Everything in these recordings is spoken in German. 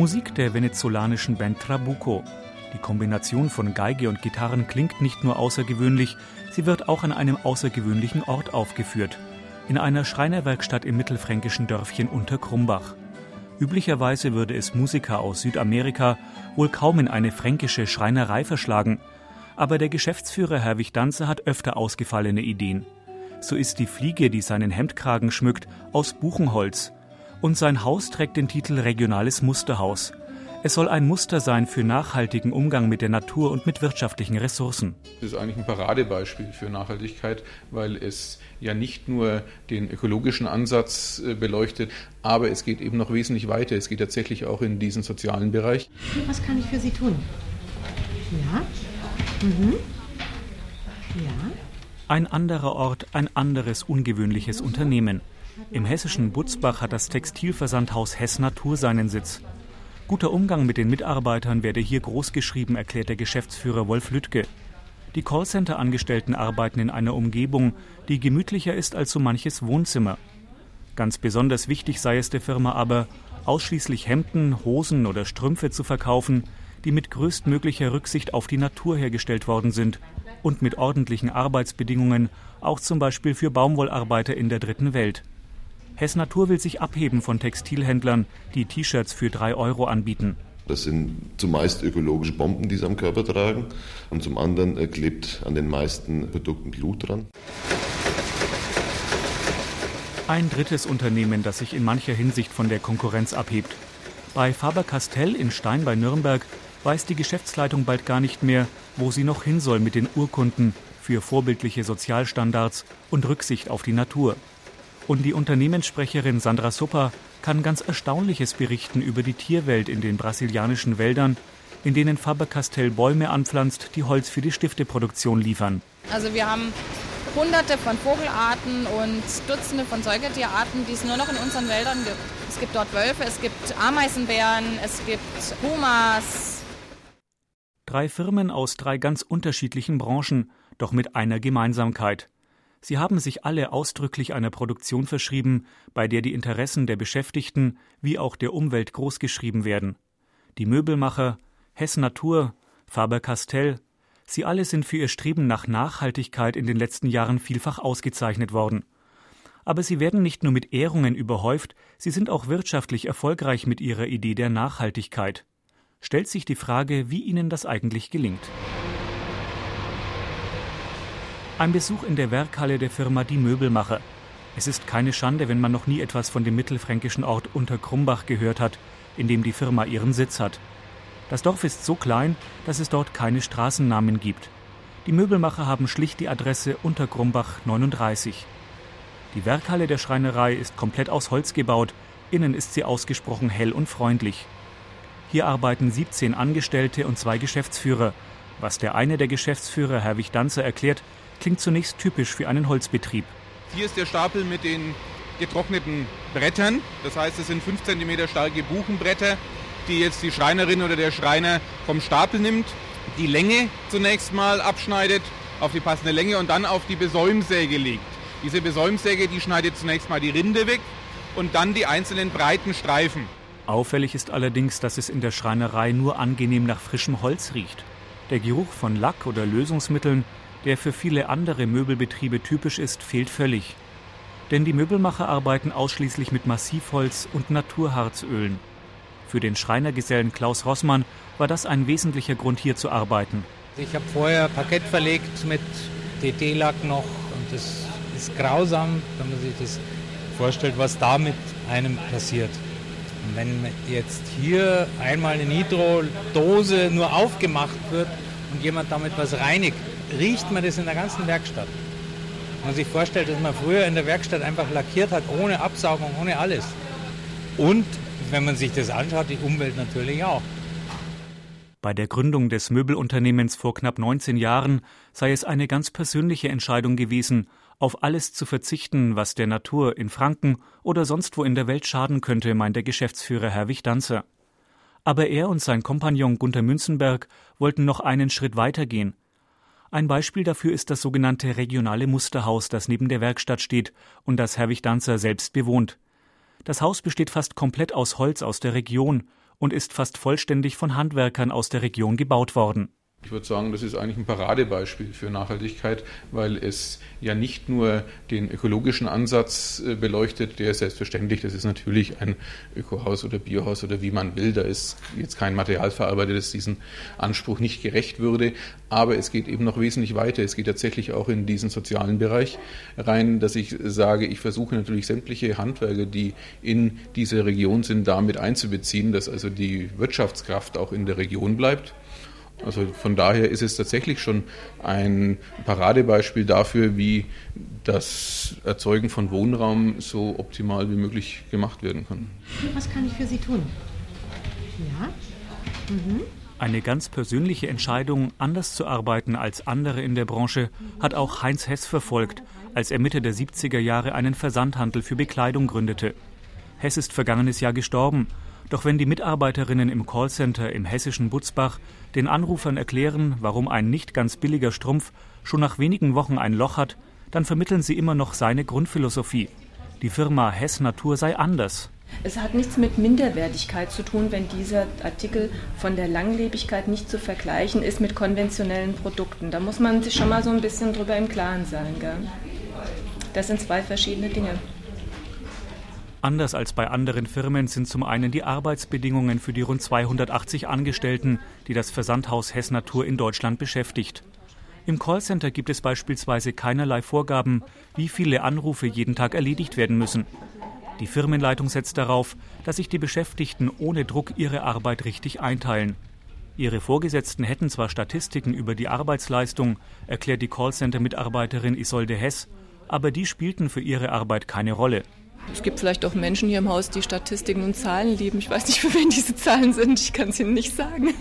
Musik der venezolanischen Band Trabuco. Die Kombination von Geige und Gitarren klingt nicht nur außergewöhnlich, sie wird auch an einem außergewöhnlichen Ort aufgeführt. In einer Schreinerwerkstatt im mittelfränkischen Dörfchen Unterkrumbach. Üblicherweise würde es Musiker aus Südamerika wohl kaum in eine fränkische Schreinerei verschlagen. Aber der Geschäftsführer Herwig Danzer hat öfter ausgefallene Ideen. So ist die Fliege, die seinen Hemdkragen schmückt, aus Buchenholz. Und sein Haus trägt den Titel Regionales Musterhaus. Es soll ein Muster sein für nachhaltigen Umgang mit der Natur und mit wirtschaftlichen Ressourcen. Das ist eigentlich ein Paradebeispiel für Nachhaltigkeit, weil es ja nicht nur den ökologischen Ansatz beleuchtet, aber es geht eben noch wesentlich weiter. Es geht tatsächlich auch in diesen sozialen Bereich. Was kann ich für Sie tun? Ja? Mhm. Ja? Ein anderer Ort, ein anderes ungewöhnliches Unternehmen. Im hessischen Butzbach hat das Textilversandhaus Hess Natur seinen Sitz. Guter Umgang mit den Mitarbeitern werde hier großgeschrieben, erklärt der Geschäftsführer Wolf Lüttke. Die Callcenter-Angestellten arbeiten in einer Umgebung, die gemütlicher ist als so manches Wohnzimmer. Ganz besonders wichtig sei es der Firma aber, ausschließlich Hemden, Hosen oder Strümpfe zu verkaufen, die mit größtmöglicher Rücksicht auf die Natur hergestellt worden sind und mit ordentlichen Arbeitsbedingungen, auch zum Beispiel für Baumwollarbeiter in der Dritten Welt. Hess Natur will sich abheben von Textilhändlern, die T-Shirts für 3 € anbieten. Das sind zumeist ökologische Bomben, die sie am Körper tragen. Und zum anderen klebt an den meisten Produkten Blut dran. Ein drittes Unternehmen, das sich in mancher Hinsicht von der Konkurrenz abhebt. Bei Faber-Castell in Stein bei Nürnberg weiß die Geschäftsleitung bald gar nicht mehr, wo sie noch hin soll mit den Urkunden für vorbildliche Sozialstandards und Rücksicht auf die Natur. Und die Unternehmenssprecherin Sandra Supper kann ganz Erstaunliches berichten über die Tierwelt in den brasilianischen Wäldern, in denen Faber-Castell Bäume anpflanzt, die Holz für die Stifteproduktion liefern. Also wir haben Hunderte von Vogelarten und Dutzende von Säugetierarten, die es nur noch in unseren Wäldern gibt. Es gibt dort Wölfe, es gibt Ameisenbären, es gibt Pumas. 3 Firmen aus 3 ganz unterschiedlichen Branchen, doch mit einer Gemeinsamkeit. Sie haben sich alle ausdrücklich einer Produktion verschrieben, bei der die Interessen der Beschäftigten wie auch der Umwelt großgeschrieben werden. Die Möbelmacher, Hess Natur, Faber-Castell, sie alle sind für ihr Streben nach Nachhaltigkeit in den letzten Jahren vielfach ausgezeichnet worden. Aber sie werden nicht nur mit Ehrungen überhäuft, sie sind auch wirtschaftlich erfolgreich mit ihrer Idee der Nachhaltigkeit. Stellt sich die Frage, wie ihnen das eigentlich gelingt. Ein Besuch in der Werkhalle der Firma Die Möbelmacher. Es ist keine Schande, wenn man noch nie etwas von dem mittelfränkischen Ort Unterkrumbach gehört hat, in dem die Firma ihren Sitz hat. Das Dorf ist so klein, dass es dort keine Straßennamen gibt. Die Möbelmacher haben schlicht die Adresse Unterkrumbach 39. Die Werkhalle der Schreinerei ist komplett aus Holz gebaut, innen ist sie ausgesprochen hell und freundlich. Hier arbeiten 17 Angestellte und 2 Geschäftsführer. Was der eine der Geschäftsführer, Herwig Danzer, erklärt, klingt zunächst typisch für einen Holzbetrieb. Hier ist der Stapel mit den getrockneten Brettern. Das heißt, es sind 5 cm starke Buchenbretter, die jetzt die Schreinerin oder der Schreiner vom Stapel nimmt, die Länge zunächst mal abschneidet, auf die passende Länge und dann auf die Besäumsäge legt. Diese Besäumsäge, die schneidet zunächst mal die Rinde weg und dann die einzelnen breiten Streifen. Auffällig ist allerdings, dass es in der Schreinerei nur angenehm nach frischem Holz riecht. Der Geruch von Lack oder Lösungsmitteln, der für viele andere Möbelbetriebe typisch ist, fehlt völlig. Denn die Möbelmacher arbeiten ausschließlich mit Massivholz und Naturharzölen. Für den Schreinergesellen Klaus Rossmann war das ein wesentlicher Grund, hier zu arbeiten. Ich habe vorher Parkett verlegt mit DT-Lack noch und das ist grausam, wenn man sich das vorstellt, was da mit einem passiert. Und wenn jetzt hier einmal eine Nitro-Dose nur aufgemacht wird und jemand damit was reinigt, riecht man das in der ganzen Werkstatt. Wenn man sich vorstellt, dass man früher in der Werkstatt einfach lackiert hat, ohne Absaugung, ohne alles. Und wenn man sich das anschaut, die Umwelt natürlich auch. Bei der Gründung des Möbelunternehmens vor knapp 19 Jahren sei es eine ganz persönliche Entscheidung gewesen, auf alles zu verzichten, was der Natur in Franken oder sonst wo in der Welt schaden könnte, meint der Geschäftsführer Herwig Danzer. Aber er und sein Kompagnon Gunther Münzenberg wollten noch einen Schritt weitergehen. Ein Beispiel dafür ist das sogenannte regionale Musterhaus, das neben der Werkstatt steht und das Herwig Danzer selbst bewohnt. Das Haus besteht fast komplett aus Holz aus der Region und ist fast vollständig von Handwerkern aus der Region gebaut worden. Ich würde sagen, das ist eigentlich ein Paradebeispiel für Nachhaltigkeit, weil es ja nicht nur den ökologischen Ansatz beleuchtet, der ist selbstverständlich, das ist natürlich ein Ökohaus oder Biohaus oder wie man will, da ist jetzt kein Material verarbeitet, das diesen Anspruch nicht gerecht würde, aber es geht eben noch wesentlich weiter, es geht tatsächlich auch in diesen sozialen Bereich rein, dass ich sage, ich versuche natürlich sämtliche Handwerker, die in dieser Region sind, damit einzubeziehen, dass also die Wirtschaftskraft auch in der Region bleibt. Also von daher ist es tatsächlich schon ein Paradebeispiel dafür, wie das Erzeugen von Wohnraum so optimal wie möglich gemacht werden kann. Was kann ich für Sie tun? Ja? Mhm. Eine ganz persönliche Entscheidung, anders zu arbeiten als andere in der Branche, hat auch Heinz Hess verfolgt, als er Mitte der 70er Jahre einen Versandhandel für Bekleidung gründete. Hess ist vergangenes Jahr gestorben. Doch wenn die Mitarbeiterinnen im Callcenter im hessischen Butzbach den Anrufern erklären, warum ein nicht ganz billiger Strumpf schon nach wenigen Wochen ein Loch hat, dann vermitteln sie immer noch seine Grundphilosophie. Die Firma Hess Natur sei anders. Es hat nichts mit Minderwertigkeit zu tun, wenn dieser Artikel von der Langlebigkeit nicht zu vergleichen ist mit konventionellen Produkten. Da muss man sich schon mal so ein bisschen drüber im Klaren sein. Gell? Das sind zwei verschiedene Dinge. Anders als bei anderen Firmen sind zum einen die Arbeitsbedingungen für die rund 280 Angestellten, die das Versandhaus Hess Natur in Deutschland beschäftigt. Im Callcenter gibt es beispielsweise keinerlei Vorgaben, wie viele Anrufe jeden Tag erledigt werden müssen. Die Firmenleitung setzt darauf, dass sich die Beschäftigten ohne Druck ihre Arbeit richtig einteilen. Ihre Vorgesetzten hätten zwar Statistiken über die Arbeitsleistung, erklärt die Callcenter-Mitarbeiterin Isolde Hess, aber die spielten für ihre Arbeit keine Rolle. Es gibt vielleicht auch Menschen hier im Haus, die Statistiken und Zahlen lieben. Ich weiß nicht, für wen diese Zahlen sind. Ich kann es Ihnen nicht sagen.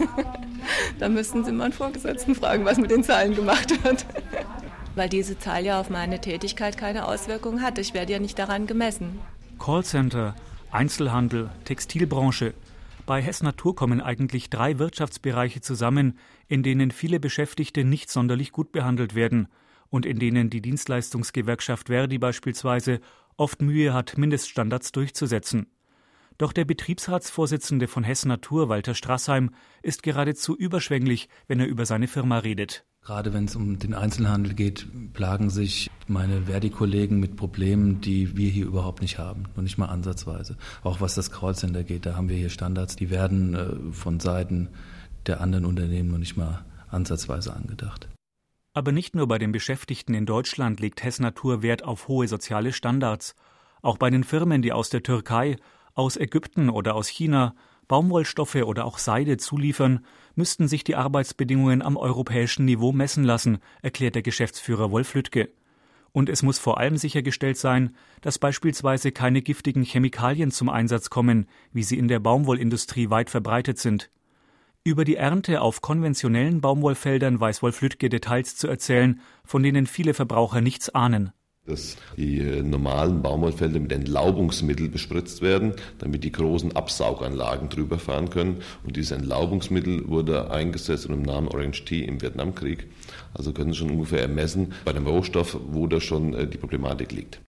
Da müssten Sie mal einen Vorgesetzten fragen, was mit den Zahlen gemacht wird. Weil diese Zahl ja auf meine Tätigkeit keine Auswirkung hat. Ich werde ja nicht daran gemessen. Callcenter, Einzelhandel, Textilbranche. Bei Hess Natur kommen eigentlich 3 Wirtschaftsbereiche zusammen, in denen viele Beschäftigte nicht sonderlich gut behandelt werden und in denen die Dienstleistungsgewerkschaft Verdi beispielsweise oft Mühe hat, Mindeststandards durchzusetzen. Doch der Betriebsratsvorsitzende von Hess Natur, Walter Straßheim, ist geradezu überschwänglich, wenn er über seine Firma redet. Gerade wenn es um den Einzelhandel geht, plagen sich meine Verdi-Kollegen mit Problemen, die wir hier überhaupt nicht haben, noch nicht mal ansatzweise. Auch was das Callcenter geht, da haben wir hier Standards, die werden von Seiten der anderen Unternehmen noch nicht mal ansatzweise angedacht. Aber nicht nur bei den Beschäftigten in Deutschland legt Hess Natur Wert auf hohe soziale Standards. Auch bei den Firmen, die aus der Türkei, aus Ägypten oder aus China Baumwollstoffe oder auch Seide zuliefern, müssten sich die Arbeitsbedingungen am europäischen Niveau messen lassen, erklärt der Geschäftsführer Wolf Lüttke. Und es muss vor allem sichergestellt sein, dass beispielsweise keine giftigen Chemikalien zum Einsatz kommen, wie sie in der Baumwollindustrie weit verbreitet sind. Über die Ernte auf konventionellen Baumwollfeldern weiß Wolf Lüttke Details zu erzählen, von denen viele Verbraucher nichts ahnen. Dass die normalen Baumwollfelder mit Entlaubungsmittel bespritzt werden, damit die großen Absauganlagen drüber fahren können. Und dieses Entlaubungsmittel wurde eingesetzt unter dem Namen Orange Tea im Vietnamkrieg. Also können Sie schon ungefähr ermessen bei dem Rohstoff, wo da schon die Problematik liegt.